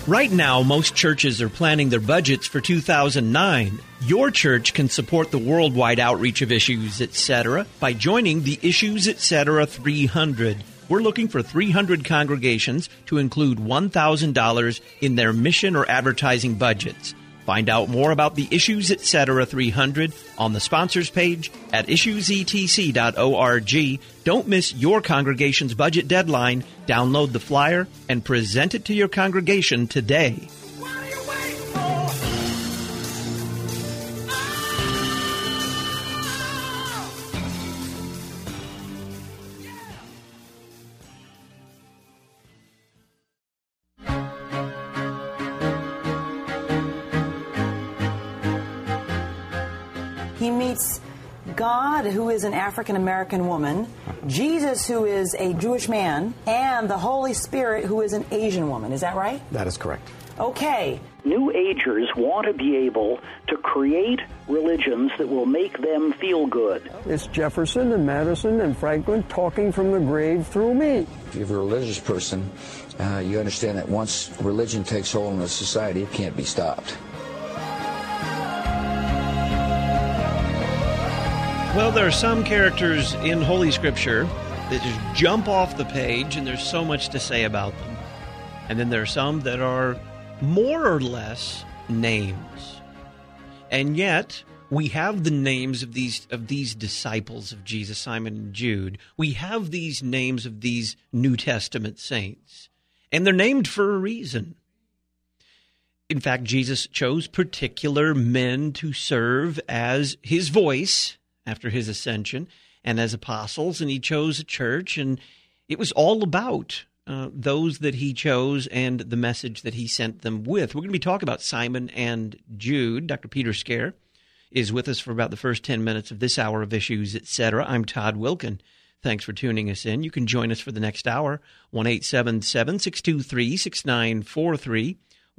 Right now, most churches are planning their budgets for 2009. Your church can support the worldwide outreach of Issues Etc. by joining the Issues Etc. 300. We're looking for 300 congregations to include $1,000 in their mission or advertising budgets. Find out more about the Issues Etc. 300 on the sponsors page at issuesetc.org. Don't miss your congregation's budget deadline. Download the flyer and present it to your congregation today. He meets God, who is an African-American woman, Jesus, who is a Jewish man, and the Holy Spirit, who is an Asian woman. Is that right? That is correct. Okay. New Agers want to be able to create religions that will make them feel good. It's Jefferson and Madison and Franklin talking from the grave through me. If you're a religious person, you understand that once religion takes hold in a society, it can't be stopped. Well, there are some characters in Holy Scripture that just jump off the page, and there's so much to say about them. And then there are some that are more or less names. And yet, we have the names of these disciples of Jesus, Simon and Jude. We have these names of these New Testament saints. And they're named for a reason. In fact, Jesus chose particular men to serve as his voice after his ascension and as apostles, and he chose a church, and it was all about those that he chose and the message that he sent them with. We're going to be talking about Simon and Jude. Dr. Peter Scare is with us for about the first 10 minutes of this hour of Issues, Etc. I'm Todd Wilkin. Thanks for tuning us in. You can join us for the next hour, 1-877-623-6943,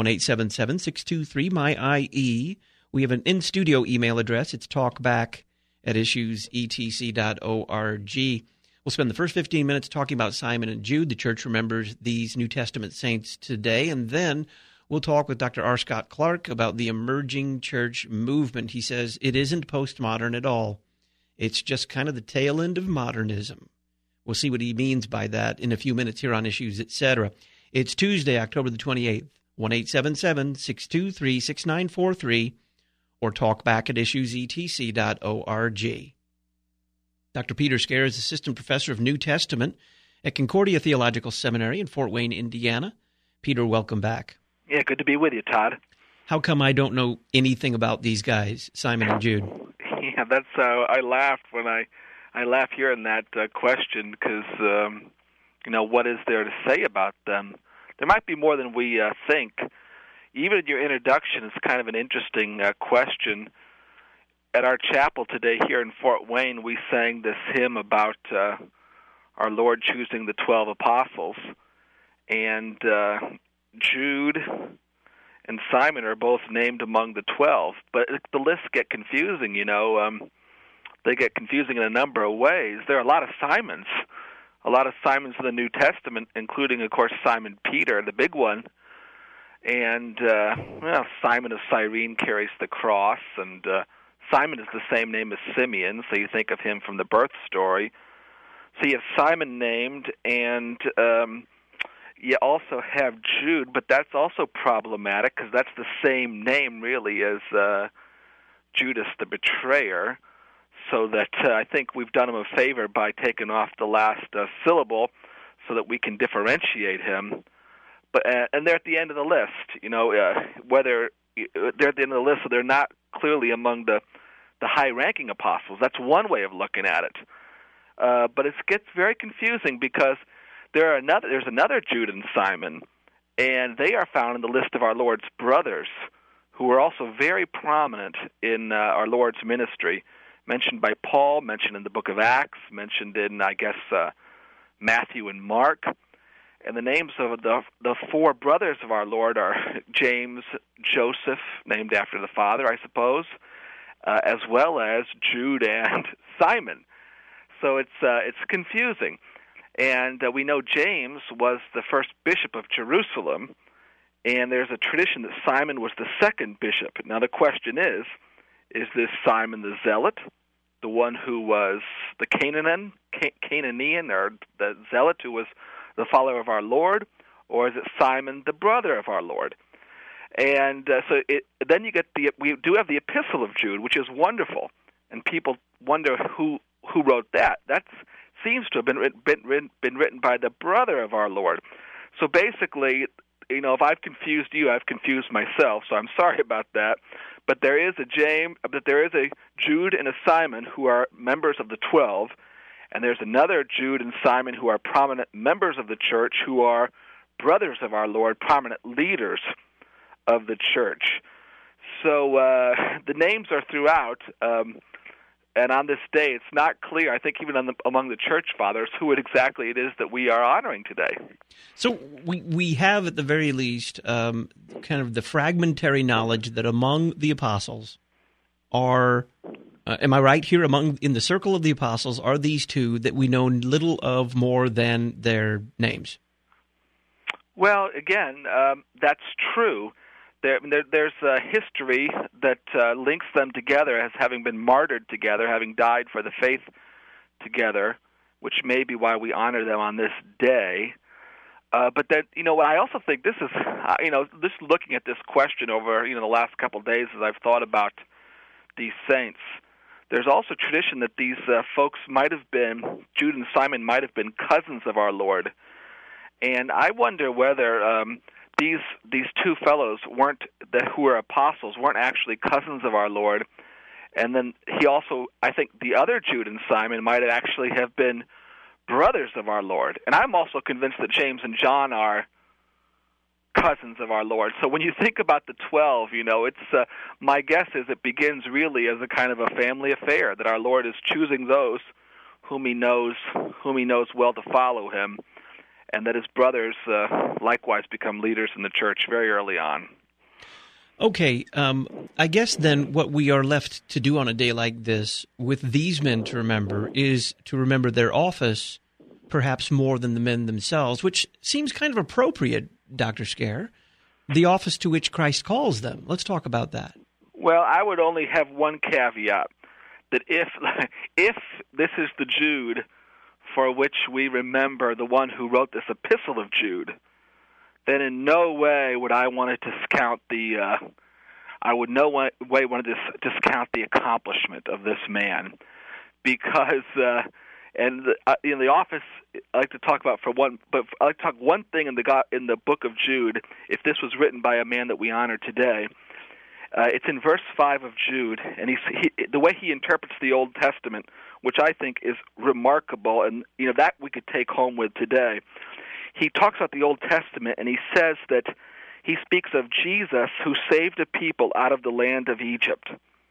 1-877-623-MY-IE. We have an in-studio email address. It's talkback@issuesetc.org. We'll spend the first 15 minutes talking about Simon and Jude. The church remembers these New Testament saints today. And then we'll talk with Dr. R. Scott Clark about the emerging church movement. He says it isn't postmodern at all. It's just kind of the tail end of modernism. We'll see what he means by that in a few minutes here on Issues, Etc. It's Tuesday, October the 28th, 1-877-623-6943, or talkback@issuesetc.org. Dr. Peter Scare is Assistant Professor of New Testament at Concordia Theological Seminary in Fort Wayne, Indiana. Peter, welcome back. Yeah, good to be with you, Todd. How come I don't know anything about these guys, Simon and Jude? Yeah, that's I laughed when I laugh hearing that question because, what is there to say about them? There might be more than we think. Even in your introduction, it's kind of an interesting question. At our chapel today here in Fort Wayne, we sang this hymn about our Lord choosing the 12 apostles. And Jude and Simon are both named among the 12. But the lists get confusing, They get confusing in a number of ways. There are a lot of Simons in the New Testament, including, of course, Simon Peter, the big one. And, Simon of Cyrene carries the cross, and Simon is the same name as Simeon, so you think of him from the birth story. So you have Simon named, and you also have Jude, but that's also problematic because that's the same name, really, as Judas the betrayer, so that I think we've done him a favor by taking off the last syllable so that we can differentiate him. But and they're at the end of the list, whether they're at the end of the list, so they're not clearly among the high-ranking apostles. That's one way of looking at it. But it gets very confusing because there's another Jude and Simon, and they are found in the list of our Lord's brothers, who are also very prominent in our Lord's ministry, mentioned by Paul, mentioned in the book of Acts, mentioned in, Matthew and Mark. And the names of the four brothers of our Lord are James, Joseph, named after the father, I suppose, as well as Jude and Simon. So it's confusing. And we know James was the first bishop of Jerusalem, And there's a tradition that Simon was the second bishop. Now the question is this Simon the Zealot, the one who was the Canaanian, or the Zealot who was the follower of our Lord, or is it Simon the brother of our Lord? And then you get we do have the Epistle of Jude, which is wonderful, and people wonder who wrote that. That seems to have been written by the brother of our Lord. So basically, if I've confused you, I've confused myself. So I'm sorry about that. But there is a Jude and a Simon who are members of the 12, and there's another Jude and Simon who are prominent members of the church, who are brothers of our Lord, prominent leaders of the church. So the names are throughout, and on this day, it's not clear, I think even among the church fathers, who exactly it is that we are honoring today. So we have, at the very least, kind of the fragmentary knowledge that among the apostles are, am I right here, in the circle of the apostles, are these two that we know little of more than their names? Well, again, that's true. There's a history that links them together as having been martyred together, having died for the faith together, which may be why we honor them on this day. But that, what I also think this is, just looking at this question over, the last couple of days as I've thought about these saints, there's also tradition that these folks might have been, Jude and Simon might have been cousins of our Lord. And I wonder whether these two fellows who were apostles weren't actually cousins of our Lord, and then I think the other Jude and Simon might actually have been brothers of our Lord. And I'm also convinced that James and John are cousins of our Lord. So when you think about the 12, it's my guess is it begins really as a kind of a family affair, that our Lord is choosing those whom He knows well to follow Him, and that His brothers likewise become leaders in the church very early on. Okay, I guess then what we are left to do on a day like this with these men to remember is to remember their office perhaps more than the men themselves, which seems kind of appropriate, Dr. Scare, the office to which Christ calls them. Let's talk about that. Well, I would only have one caveat, that if this is the Jude for which we remember the one who wrote this Epistle of Jude, then in no way would I want to discount the discount the accomplishment of this man, because in the office I like to talk about I like to talk one thing in the book of Jude. If this was written by a man that we honor today, it's in verse 5 of Jude, and the way he interprets the Old Testament, which I think is remarkable, and that we could take home with today. He talks about the Old Testament, and he says that he speaks of Jesus who saved a people out of the land of Egypt.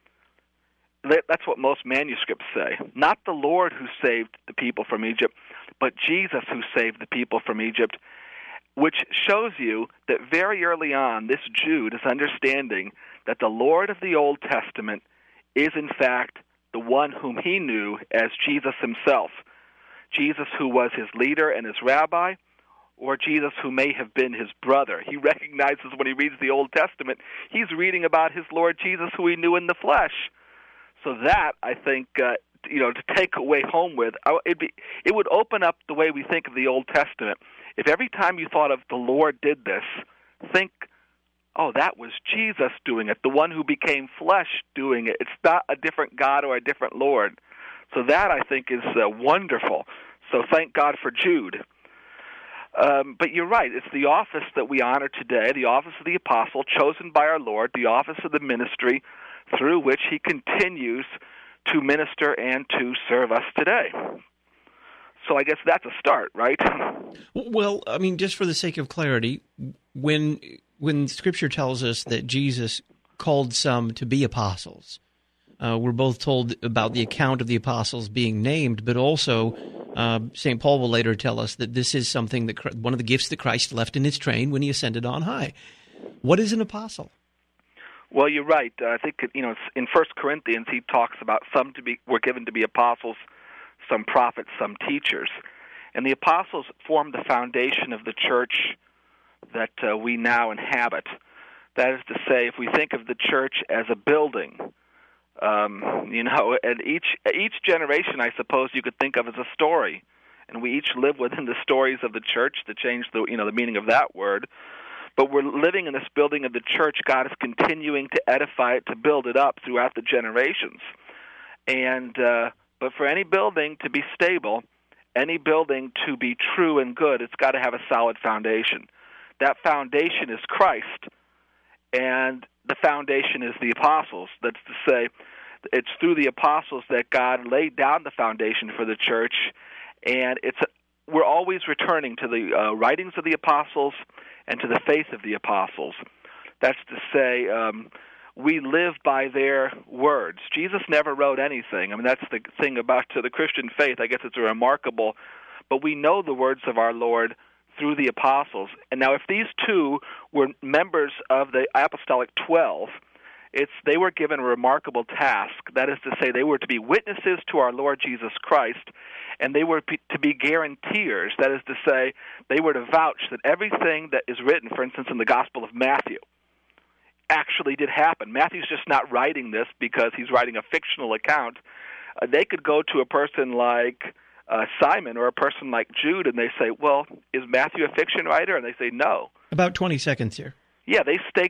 That's what most manuscripts say. Not the Lord who saved the people from Egypt, but Jesus who saved the people from Egypt, which shows you that very early on, this Jude is understanding that the Lord of the Old Testament is in fact the one whom he knew as Jesus himself. Jesus who was his leader and his rabbi, or Jesus who may have been his brother. He recognizes when he reads the Old Testament, he's reading about his Lord Jesus who he knew in the flesh. So that, I think, to take away home with, it would open up the way we think of the Old Testament. If every time you thought of the Lord did this, think, oh, that was Jesus doing it, the one who became flesh doing it. It's not a different God or a different Lord. So that, I think, is wonderful. So thank God for Jude. But you're right, it's the office that we honor today, the office of the apostle, chosen by our Lord, the office of the ministry through which he continues to minister and to serve us today. So I guess that's a start, right? Well, I mean, just for the sake of clarity, when Scripture tells us that Jesus called some to be apostles, we're both told about the account of the apostles being named, but also St. Paul will later tell us that this is something that one of the gifts that Christ left in his train when he ascended on high. What is an apostle? Well, you're right. I think in 1 Corinthians he talks about some were given to be apostles, some prophets, some teachers, and the apostles formed the foundation of the church that we now inhabit. That is to say, if we think of the church as a building, and each generation, I suppose, you could think of as a story, and we each live within the stories of the church, to change the meaning of that word. But we're living in this building of the church. God is continuing to edify it, to build it up throughout the generations. And but for any building to be stable, any building to be true and good, it's got to have a solid foundation. That foundation is Christ, and the foundation is the apostles. That's to say, it's through the apostles that God laid down the foundation for the church, and we're always returning to the writings of the apostles and to the faith of the apostles. That's to say, we live by their words. Jesus never wrote anything. I mean, that's the thing about the Christian faith. I guess it's remarkable. But we know the words of our Lord through the apostles. And now if these two were members of the Apostolic 12, they were given a remarkable task. That is to say, they were to be witnesses to our Lord Jesus Christ, and they were to be guarantors. That is to say, they were to vouch that everything that is written, for instance, in the Gospel of Matthew, actually did happen. Matthew's just not writing this because he's writing a fictional account. They could go to a person like Simon or a person like Jude, and they say, well, is Matthew a fiction writer? And they say, no. About 20 seconds here. Yeah, they stake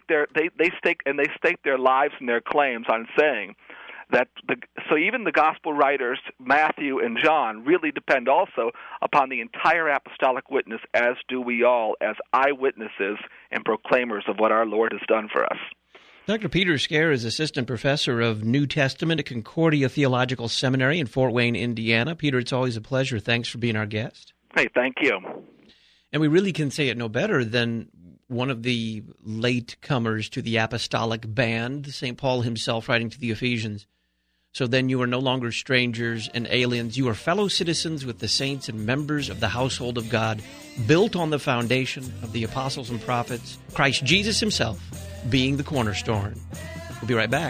their lives and their claims on saying that. So even the gospel writers, Matthew and John, really depend also upon the entire apostolic witness, as do we all, as eyewitnesses and proclaimers of what our Lord has done for us. Dr. Peter Scaer is assistant professor of New Testament at Concordia Theological Seminary in Fort Wayne, Indiana. Peter, it's always a pleasure. Thanks for being our guest. Hey, thank you. And we really can say it no better than one of the late comers to the apostolic band, St. Paul himself writing to the Ephesians. So then you are no longer strangers and aliens. You are fellow citizens with the saints and members of the household of God, built on the foundation of the apostles and prophets, Christ Jesus himself being the cornerstone. We'll be right back.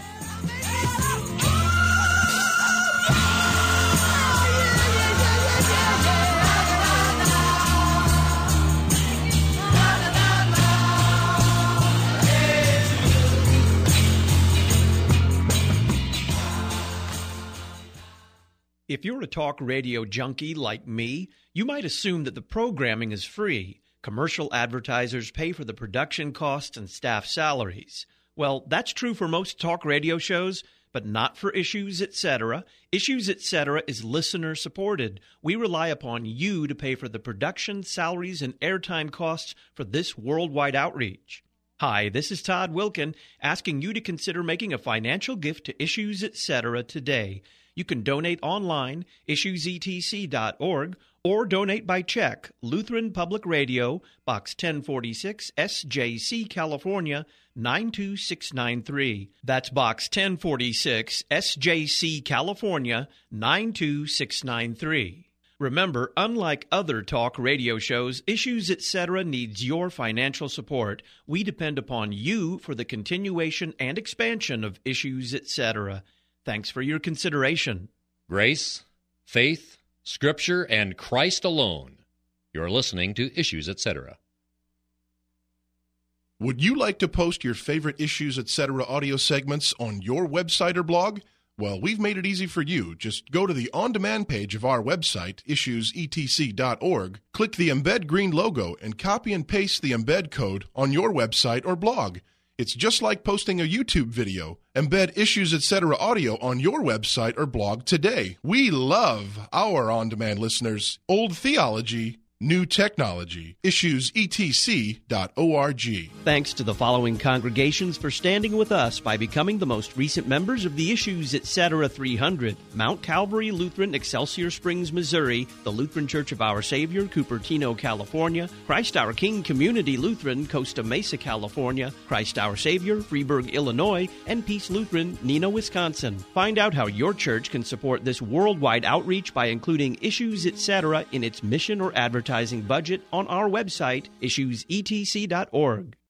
If you're a talk radio junkie like me, you might assume that the programming is free. Commercial advertisers pay for the production costs and staff salaries. Well, that's true for most talk radio shows, but not for Issues Etc. Issues Etc. is listener supported. We rely upon you to pay for the production, salaries, and airtime costs for this worldwide outreach. Hi, this is Todd Wilkin, asking you to consider making a financial gift to Issues Etc. today. You can donate online, issuesetc.org, or donate by check, Lutheran Public Radio, Box 1046, SJC, California, 92693. That's Box 1046, SJC, California, 92693. Remember, unlike other talk radio shows, Issues Etc. needs your financial support. We depend upon you for the continuation and expansion of Issues Etc. Thanks for your consideration. Grace, faith, Scripture, and Christ alone. You're listening to Issues Etc. Would you like to post your favorite Issues Etc. audio segments on your website or blog? Well, we've made it easy for you. Just go to the on-demand page of our website, issuesetc.org, click the Embed Green logo, and copy and paste the embed code on your website or blog. It's just like posting a YouTube video. Embed Issues Etc. audio on your website or blog today. We love our on-demand listeners. Old theology, new technology. IssuesETC.org. Thanks to the following congregations for standing with us by becoming the most recent members of the Issues Etc. 300. Mount Calvary Lutheran, Excelsior Springs, Missouri. The Lutheran Church of Our Savior, Cupertino, California. Christ Our King Community Lutheran, Costa Mesa, California. Christ Our Savior, Freeburg, Illinois. And Peace Lutheran, Neenah, Wisconsin. Find out how your church can support this worldwide outreach by including Issues Etc. in its mission or advertising budget on our website, issuesetc.org.